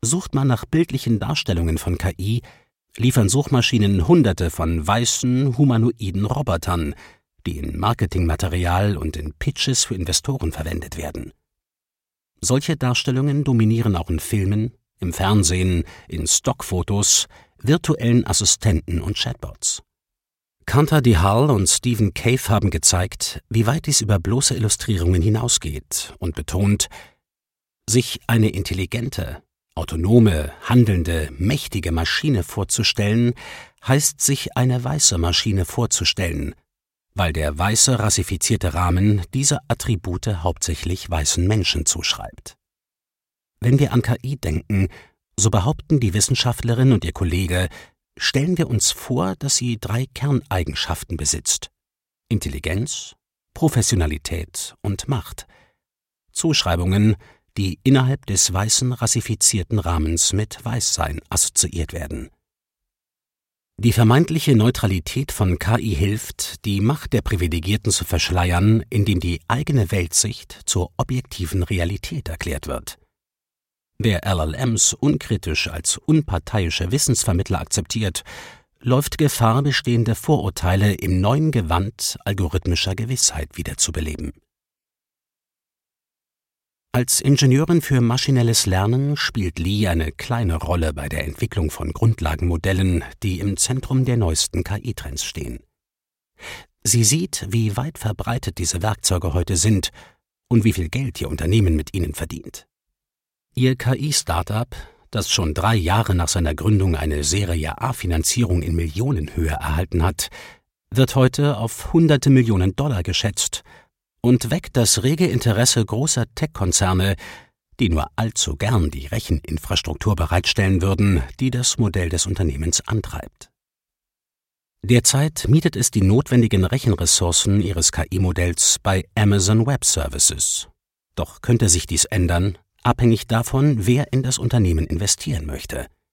Sucht man nach bildlichen Darstellungen von KI, liefern Suchmaschinen Hunderte von weißen, humanoiden Robotern, die in Marketingmaterial und in Pitches für Investoren verwendet werden. Solche Darstellungen dominieren auch in Filmen, im Fernsehen, in Stockfotos, virtuellen Assistenten und Chatbots. Kantar Dihal und Stephen Cave haben gezeigt, wie weit dies über bloße Illustrierungen hinausgeht und betont, sich eine intelligente, autonome, handelnde, mächtige Maschine vorzustellen, heißt sich eine weiße Maschine vorzustellen, weil der weiße rassifizierte Rahmen diese Attribute hauptsächlich weißen Menschen zuschreibt. Wenn wir an KI denken, so behaupten die Wissenschaftlerin und ihr Kollege, stellen wir uns vor, dass sie 3 Kerneigenschaften besitzt: Intelligenz, Professionalität und Macht. Zuschreibungen, die innerhalb des weißen rassifizierten Rahmens mit Weißsein assoziiert werden. Die vermeintliche Neutralität von KI hilft, die Macht der Privilegierten zu verschleiern, indem die eigene Weltsicht zur objektiven Realität erklärt wird. Wer LLMs unkritisch als unparteiische Wissensvermittler akzeptiert, läuft Gefahr, bestehende Vorurteile im neuen Gewand algorithmischer Gewissheit wiederzubeleben. Als Ingenieurin für maschinelles Lernen spielt Lee eine kleine Rolle bei der Entwicklung von Grundlagenmodellen, die im Zentrum der neuesten KI-Trends stehen. Sie sieht, wie weit verbreitet diese Werkzeuge heute sind und wie viel Geld ihr Unternehmen mit ihnen verdient. Ihr KI-Startup, das schon 3 Jahre nach seiner Gründung eine Serie A-Finanzierung in Millionenhöhe erhalten hat, wird heute auf hunderte Millionen $, geschätzt und weckt das rege Interesse großer Tech-Konzerne, die nur allzu gern die Recheninfrastruktur bereitstellen würden, die das Modell des Unternehmens antreibt. Derzeit mietet es die notwendigen Rechenressourcen ihres KI-Modells bei Amazon Web Services. Doch könnte sich dies ändern, abhängig davon, wer in das Unternehmen investieren möchte.